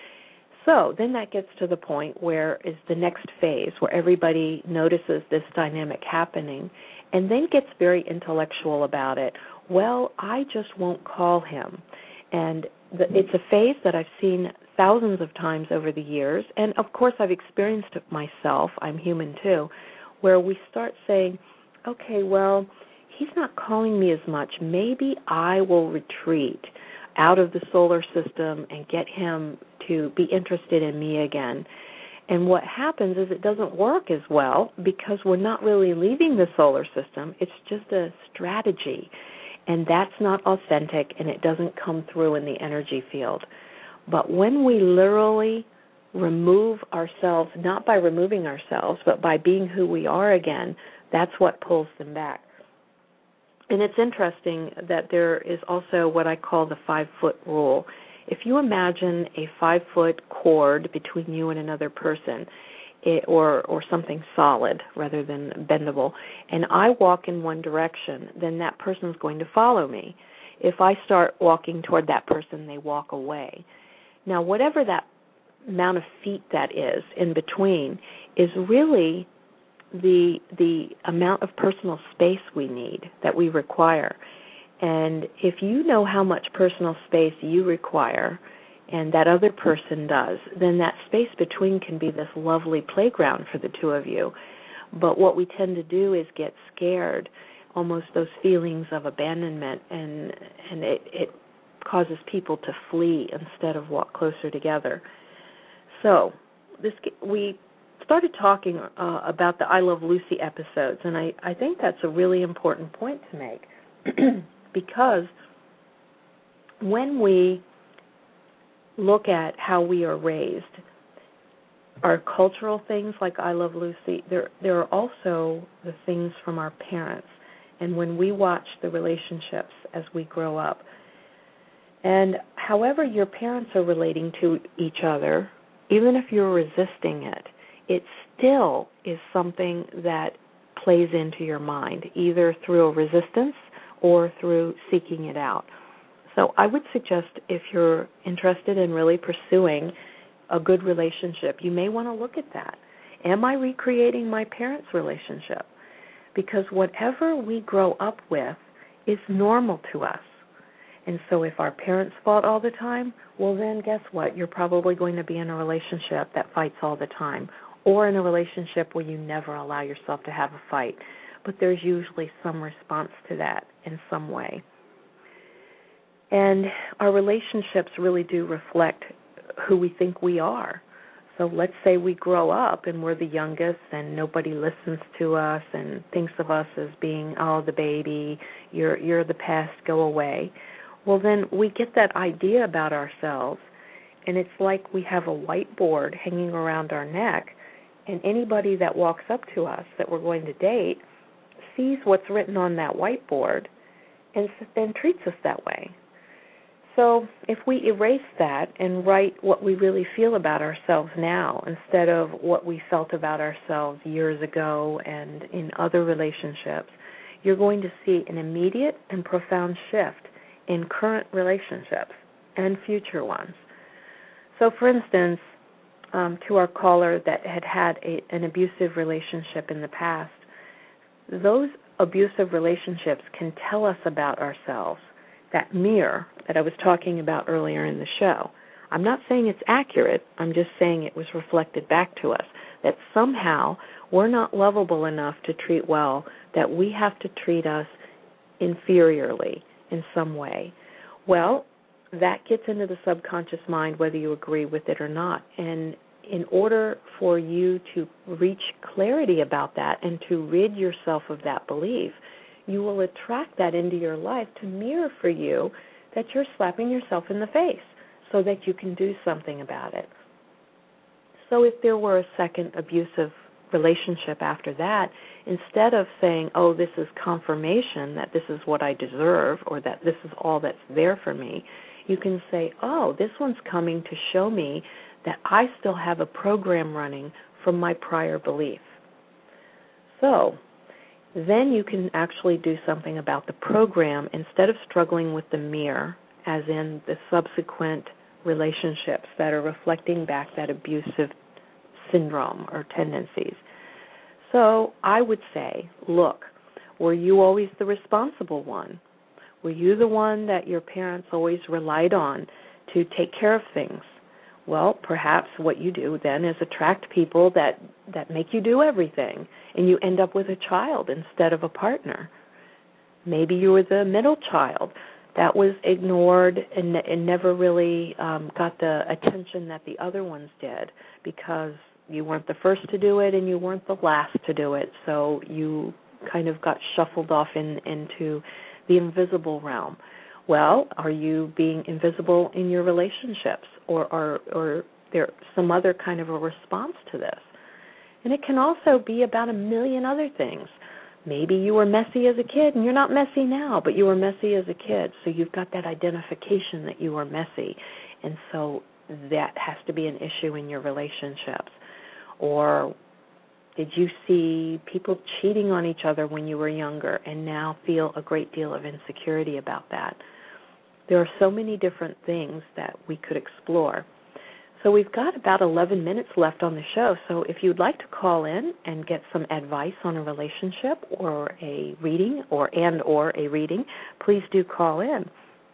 So then that gets to the point where is the next phase where everybody notices this dynamic happening and then gets very intellectual about it. Well, I just won't call him. And it's a phase that I've seen thousands of times over the years, and of course I've experienced it myself, I'm human too, where we start saying, okay, well, he's not calling me as much. Maybe I will retreat out of the solar system and get him to be interested in me again. And what happens is it doesn't work as well because we're not really leaving the solar system. It's just a strategy. And that's not authentic, and it doesn't come through in the energy field. But when we literally remove ourselves, not by removing ourselves, but by being who we are again, that's what pulls them back. And it's interesting that there is also what I call the 5-foot rule. If you imagine a 5-foot cord between you and another person, or something solid rather than bendable, and I walk in one direction, then that person's going to follow me. If I start walking toward that person, they walk away. Now, whatever that amount of feet that is in between is really the amount of personal space we need, that we require. And if you know how much personal space you require and that other person does, then that space between can be this lovely playground for the two of you. But what we tend to do is get scared, almost those feelings of abandonment, and it causes people to flee instead of walk closer together. So we started talking about the I Love Lucy episodes, and I think that's a really important point to make because when we look at how we are raised, our cultural things like I Love Lucy, there are also the things from our parents, and when we watch the relationships as we grow up. And however your parents are relating to each other, even if you're resisting it, it still is something that plays into your mind, either through a resistance or through seeking it out. So I would suggest, if you're interested in really pursuing a good relationship, you may want to look at that. Am I recreating my parents' relationship? Because whatever we grow up with is normal to us. And so if our parents fought all the time, well then guess what? You're probably going to be in a relationship that fights all the time, or in a relationship where you never allow yourself to have a fight. But there's usually some response to that in some way. And our relationships really do reflect who we think we are. So let's say we grow up and we're the youngest and nobody listens to us and thinks of us as being, oh, the baby, you're the past, go away. Well, then we get that idea about ourselves, and it's like we have a whiteboard hanging around our neck, and anybody that walks up to us that we're going to date sees what's written on that whiteboard and treats us that way. So if we erase that and write what we really feel about ourselves now instead of what we felt about ourselves years ago and in other relationships, you're going to see an immediate and profound shift in current relationships and future ones. So, for instance, to our caller that had an abusive relationship in the past, those abusive relationships can tell us about ourselves, that mirror that I was talking about earlier in the show. I'm not saying it's accurate. I'm just saying it was reflected back to us, that somehow we're not lovable enough to treat well, that we have to treat us inferiorly in some way. Well, that gets into the subconscious mind whether you agree with it or not. And in order for you to reach clarity about that and to rid yourself of that belief, you will attract that into your life to mirror for you that you're slapping yourself in the face so that you can do something about it. So if there were a second abusive relationship after that, instead of saying, oh, this is confirmation that this is what I deserve or that this is all that's there for me, you can say, oh, this one's coming to show me that I still have a program running from my prior belief. So then you can actually do something about the program instead of struggling with the mirror, as in the subsequent relationships that are reflecting back that abusive syndrome or tendencies. So I would say, look, were you always the responsible one? Were you the one that your parents always relied on to take care of things? Well, perhaps what you do then is attract people that make you do everything, and you end up with a child instead of a partner. Maybe you were the middle child that was ignored and never really got the attention that the other ones did because you weren't the first to do it and you weren't the last to do it, so you kind of got shuffled off into the invisible realm. Well, are you being invisible in your relationships, or there some other kind of a response to this? And it can also be about a million other things. Maybe you were messy as a kid, and you're not messy now, but you were messy as a kid, so you've got that identification that you were messy, and so that has to be an issue in your relationships. Or did you see people cheating on each other when you were younger and now feel a great deal of insecurity about that? There are so many different things that we could explore. So we've got about 11 minutes left on the show, so if you'd like to call in and get some advice on a relationship or a reading or a reading, please do call in.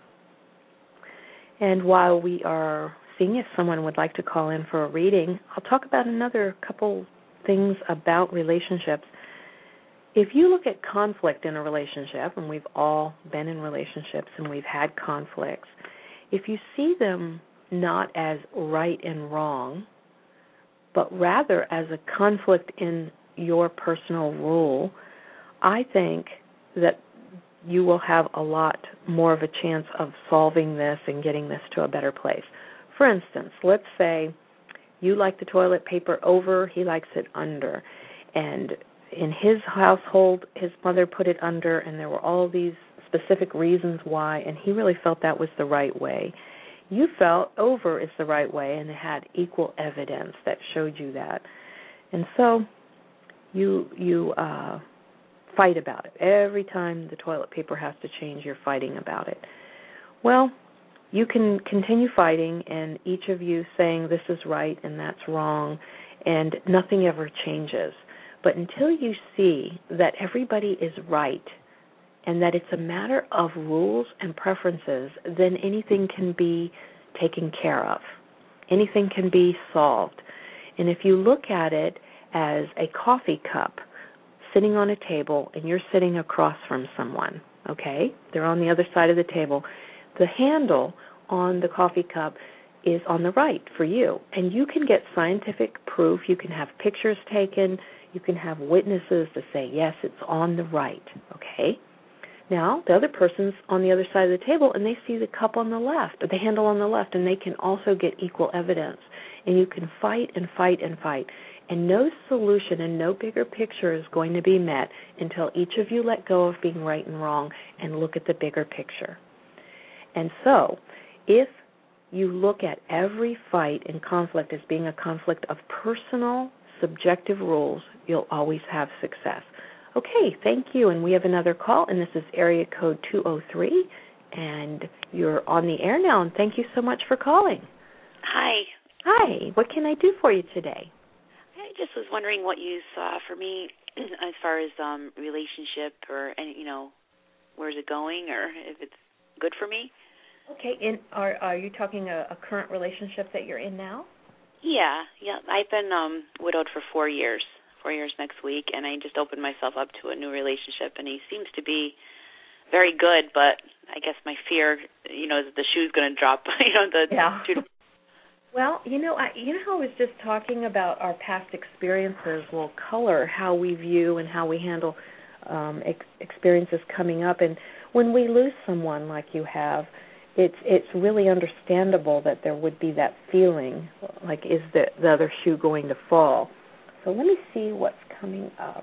And while we are seeing if someone would like to call in for a reading, I'll talk about another couple things about relationships. If you look at conflict in a relationship, and we've all been in relationships and we've had conflicts, if you see them not as right and wrong, but rather as a conflict in your personal rule, I think that you will have a lot more of a chance of solving this and getting this to a better place. For instance, let's say you like the toilet paper over, he likes it under. And in his household, his mother put it under, and there were all these specific reasons why, and he really felt that was the right way. You felt over is the right way, and it had equal evidence that showed you that. And so you fight about it. Every time the toilet paper has to change, you're fighting about it. Well, you can continue fighting, and each of you saying this is right and that's wrong, and nothing ever changes. But until you see that everybody is right and that it's a matter of rules and preferences, then anything can be taken care of. Anything can be solved. And if you look at it as a coffee cup sitting on a table and you're sitting across from someone, okay? They're on the other side of the table. The handle on the coffee cup is on the right for you. And you can get scientific proof. You can have pictures taken. You can have witnesses to say, yes, it's on the right, okay? Now, the other person's on the other side of the table, and they see the cup on the left, or the handle on the left, and they can also get equal evidence. And you can fight and fight and fight. And no solution and no bigger picture is going to be met until each of you let go of being right and wrong and look at the bigger picture. And so, if you look at every fight and conflict as being a conflict of personal, subjective rules, you'll always have success. Okay, thank you. And we have another call, and this is area code 203, and you're on the air now, and thank you so much for calling. Hi. Hi. What can I do for you today? I just was wondering what you saw for me as far as relationship or, where's it going or if it's good for me. Okay, and are you talking a current relationship that you're in now? Yeah. I've been widowed for 4 years. 4 years next week, and I just opened myself up to a new relationship, and he seems to be very good, but I guess my fear, is that the shoe's going to drop. Yeah. Well, how I was just talking about our past experiences will color how we view and how we handle experiences coming up, and when we lose someone like you have, it's really understandable that there would be that feeling, like is the other shoe going to fall? So let me see what's coming up.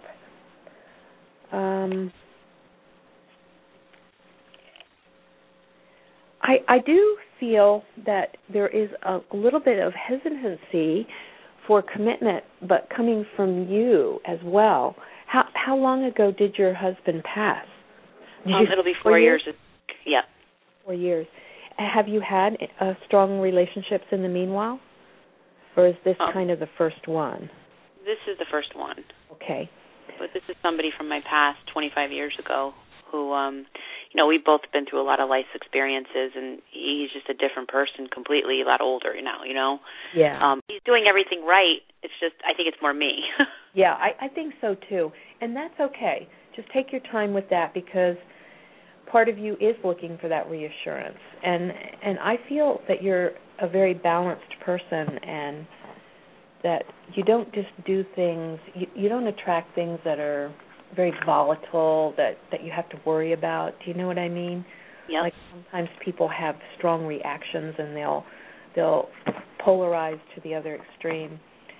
I do feel that there is a little bit of hesitancy for commitment, but coming from you as well. How long ago did your husband pass? It'll be 4 years. Yeah. 4 years. Have you had strong relationships in the meanwhile? Or is this kind of the first one? This is the first one. Okay. But this is somebody from my past 25 years ago who, we've both been through a lot of life experiences, and he's just a different person completely, a lot older now, Yeah. He's doing everything right. It's just, I think it's more me. Yeah, I think so too. And that's okay. Just take your time with that because part of you is looking for that reassurance. And I feel that you're a very balanced person and that you don't just do things, you don't attract things that are very volatile, that you have to worry about. Do you know what I mean? Yep. Like sometimes people have strong reactions and they'll polarize to the other extreme.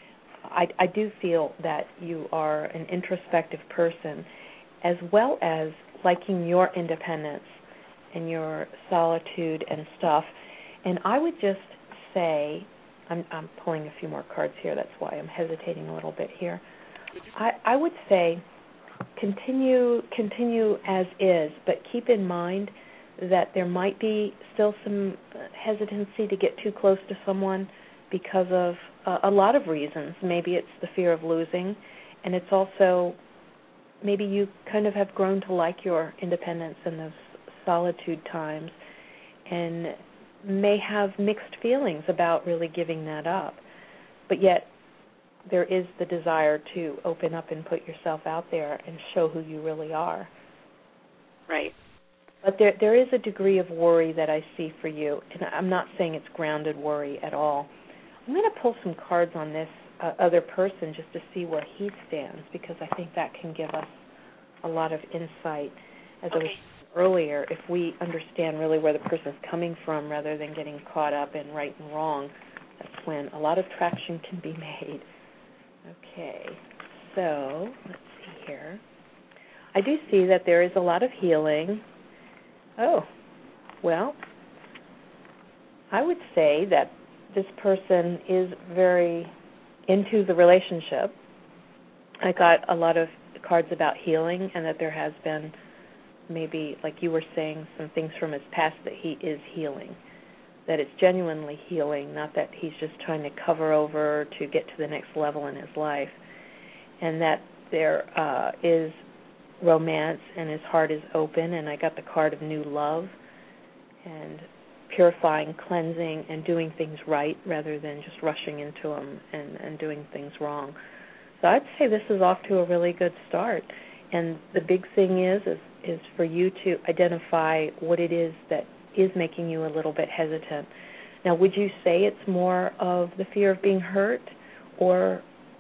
I do feel that you are an introspective person as well as liking your independence and your solitude and stuff. And I would just say, I'm pulling a few more cards here. That's why I'm hesitating a little bit here. I would say continue as is, but keep in mind that there might be still some hesitancy to get too close to someone because of a lot of reasons. Maybe it's the fear of losing, and it's also maybe you kind of have grown to like your independence and those solitude times and may have mixed feelings about really giving that up. But yet there is the desire to open up and put yourself out there and show who you really are. Right. But there is a degree of worry that I see for you, and I'm not saying it's grounded worry at all. I'm going to pull some cards on this other person just to see where he stands, because I think that can give us a lot of insight. As I was saying earlier, if we understand really where the person's coming from rather than getting caught up in right and wrong, that's when a lot of traction can be made. Okay, so let's see here. I do see that there is a lot of healing. Oh, well, I would say that this person is very into the relationship, I got a lot of cards about healing, and that there has been maybe, like you were saying, some things from his past that he is healing, that it's genuinely healing, not that he's just trying to cover over to get to the next level in his life, and that there is romance and his heart is open. And I got the card of new love and purifying, cleansing, and doing things right rather than just rushing into them and doing things wrong. So I'd say this is off to a really good start. And the big thing is for you to identify what it is that is making you a little bit hesitant. Now, would you say it's more of the fear of being hurt, or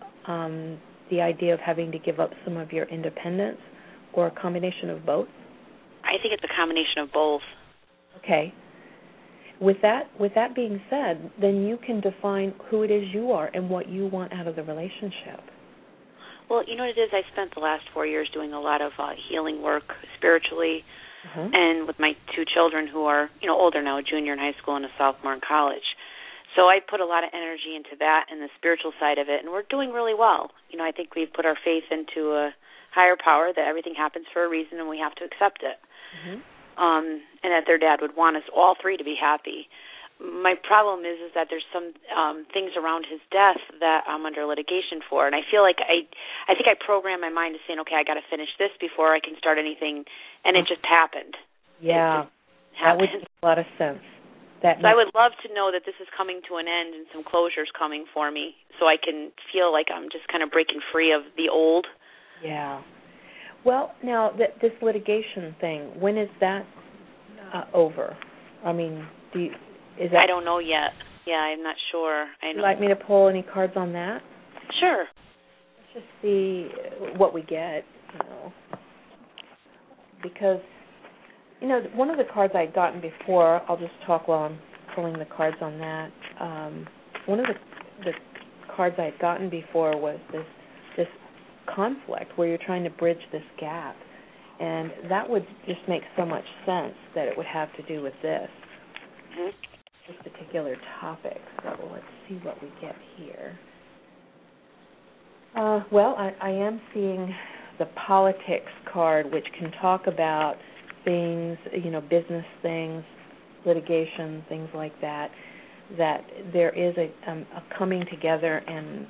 the idea of having to give up some of your independence, or a combination of both? I think it's a combination of both. Okay. With that being said, then you can define who it is you are and what you want out of the relationship. Well, you know what it is? I spent the last 4 years doing a lot of healing work spiritually, and with my two children who are, older now, a junior in high school and a sophomore in college. So I put a lot of energy into that and the spiritual side of it, and we're doing really well. I think we've put our faith into a higher power, that everything happens for a reason and we have to accept it. And that their dad would want us all three to be happy. My problem is that there's some things around his death that I'm under litigation for, and I feel like I think I programmed my mind to saying, okay, I got to finish this before I can start anything, and it just happened. Yeah, that would make a lot of sense. So I would love to know that this is coming to an end and some closure's coming for me, so I can feel like I'm just kind of breaking free of the old. Yeah. Well, now, this litigation thing, when is that over? I mean, I don't know yet. Yeah, I'm not sure. Would you like me to pull any cards on that? Sure. Let's just see what we get, Because, one of the cards I'd gotten before, I'll just talk while I'm pulling the cards on that. One of the cards I'd gotten before was this conflict where you're trying to bridge this gap. And that would just make so much sense that it would have to do with this particular topic. So let's see what we get here. Well, I am seeing the politics card, which can talk about things, business things, litigation, things like that, that there is a coming together and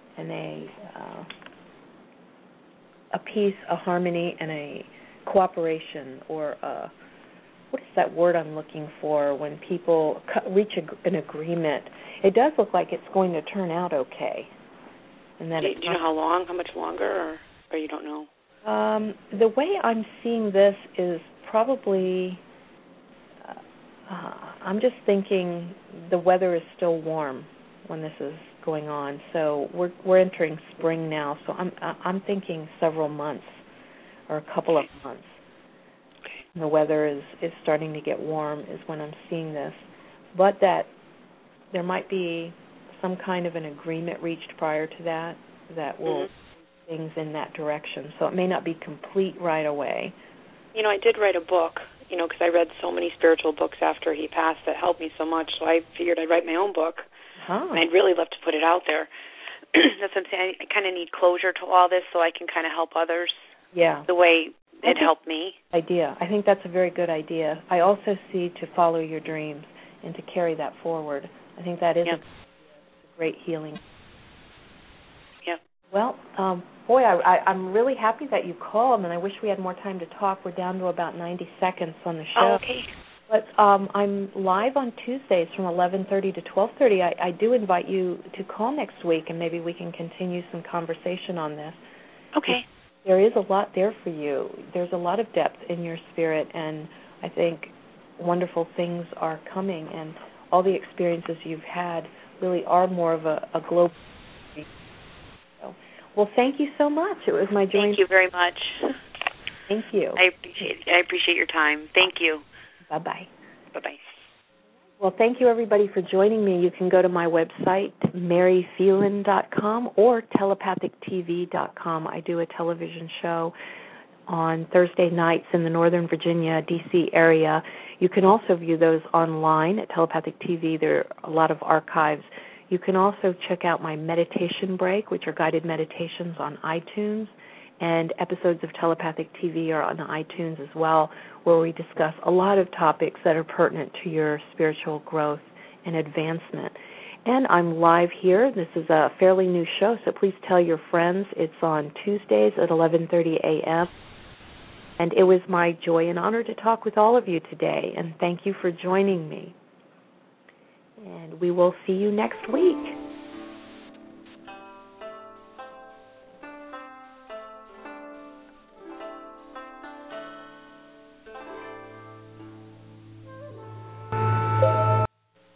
a peace, a harmony, and a cooperation, or what is that word I'm looking for when people reach an agreement? It does look like it's going to turn out okay. And that do you know how much longer, or you don't know? The way I'm seeing this is probably, I'm just thinking the weather is still warm when this is going on. So we're entering spring now. So I'm thinking several months or a couple of months. The weather is starting to get warm is when I'm seeing this. But that there might be some kind of an agreement reached prior to that will things in that direction. So it may not be complete right away. I did write a book, because I read so many spiritual books after he passed that helped me so much. So I figured I'd write my own book. And I'd really love to put it out there. That's what I'm saying. I kind of need closure to all this so I can kind of help others the way it helped me. I think that's a very good idea. I also see to follow your dreams and to carry that forward. I think that is a great healing. Yeah. Well, boy, I'm really happy that you called, and I wish we had more time to talk. We're down to about 90 seconds on the show. Oh, okay. But I'm live on Tuesdays from 11:30 to 12:30. I do invite you to call next week, and maybe we can continue some conversation on this. Okay. There is a lot there for you. There's a lot of depth in your spirit, and I think wonderful things are coming, and all the experiences you've had really are more of a global. Well, thank you so much. It was my joy. Thank you very much. Thank you. I appreciate your time. Thank you. Bye-bye. Bye-bye. Well, thank you, everybody, for joining me. You can go to my website, maryphelan.com, or telepathictv.com. I do a television show on Thursday nights in the Northern Virginia, D.C. area. You can also view those online at Telepathic TV. There are a lot of archives. You can also check out my meditation break, which are guided meditations on iTunes, and episodes of Telepathic TV are on iTunes as well, where we discuss a lot of topics that are pertinent to your spiritual growth and advancement. And I'm live here. This is a fairly new show, so please tell your friends. It's on Tuesdays at 11:30 a.m. And it was my joy and honor to talk with all of you today, and thank you for joining me. And we will see you next week.